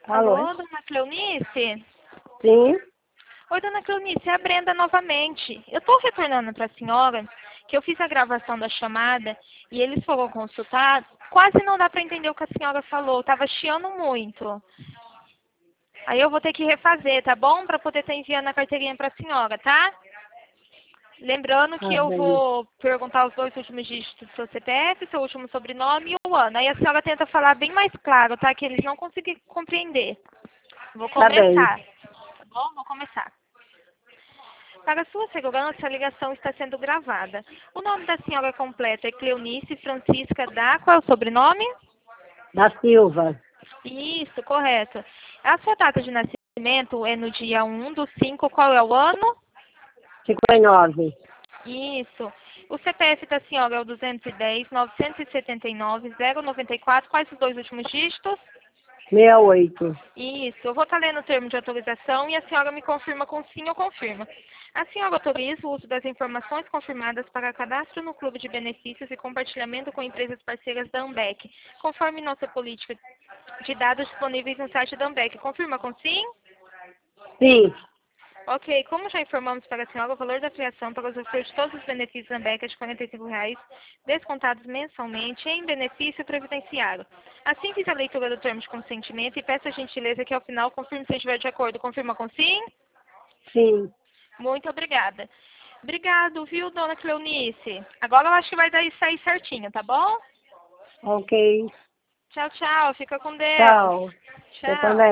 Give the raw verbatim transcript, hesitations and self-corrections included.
Alô, Alô? dona Cleonice? Sim? Oi, dona Cleonice, é a Brenda novamente. Eu estou retornando para a senhora que eu fiz a gravação da chamada e eles foram consultar. Quase não dá para entender o que a senhora falou, estava chiando muito. Aí eu vou ter que refazer, tá bom? Para poder estar enviando a carteirinha para a senhora, tá? Lembrando que Tá eu bem. vou perguntar os dois últimos dígitos do seu C P F, seu último sobrenome e o ano. Aí a senhora tenta falar bem mais claro, tá? Que eles não conseguem compreender. Vou Tá bem. começar, tá bom? Vou começar. Para sua segurança, a ligação está sendo gravada. O nome da senhora completo é Cleonice Francisca da... Qual é o sobrenome? Da Silva. Isso, correto. A sua data de nascimento é no dia um do cinco, qual é o ano? cinquenta e nove. Isso. O C P F da senhora é o duzentos e dez, novecentos e setenta e nove, zero noventa e quatro. Quais os dois últimos dígitos? sessenta e oito. Isso. Eu vou estar lendo o termo de autorização e a senhora me confirma com sim ou confirma. A senhora autoriza o uso das informações confirmadas para cadastro no Clube de Benefícios e compartilhamento com empresas parceiras da Ambec, conforme nossa política de dados disponíveis no site da Ambec. Confirma com sim? Sim. Ok, como já informamos para a senhora, o valor da criação para usufruir de todos os benefícios da Ambeca é de quarenta e cinco reais, descontados mensalmente em benefício previdenciário. Assim fiz a leitura do termo de consentimento e peço a gentileza que ao final confirme se estiver de acordo. Confirma com sim? Sim. Muito obrigada. Obrigado, viu, dona Cleonice? Agora eu acho que vai dar sair certinho, tá bom? Ok. Tchau, tchau. Fica com Deus. Tchau. Você também. Tchau.